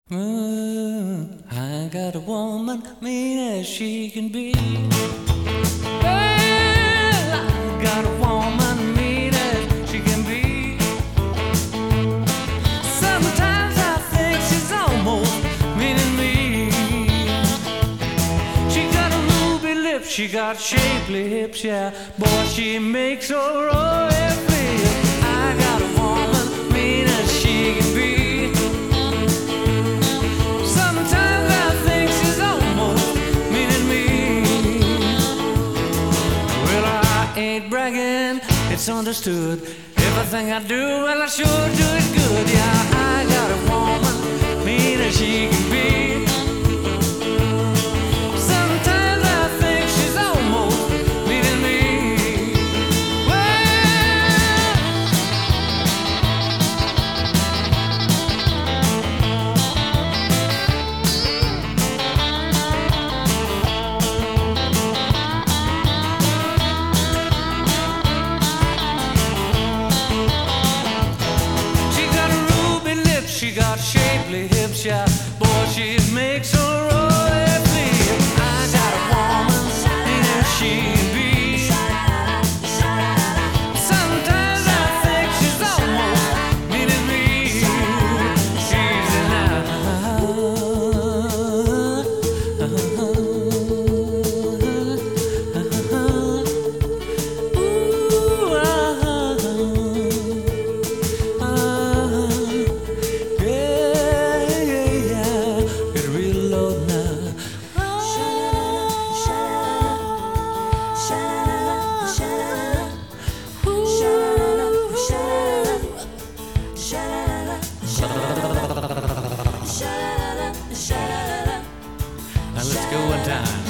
I got a woman, mean as she can be. Well, I got a woman, mean as she can be. Sometimes I think she's almost meaning me. She got a ruby lip, she got shapely hips, yeah. Boy, she makes a royal feel. I got a woman, mean as she can be. Ain't bragging, it's understood. Everything I do, well, I sure do it good. Yeah, I got a woman, mean as she can be. Sometimes I think she's almost meaning me. She got shapely hips, yeah. Boy, she makes a royal feel. I got a woman, mean as she can be. Sometimes I think she's almost meaning me. She's Now let's go one time.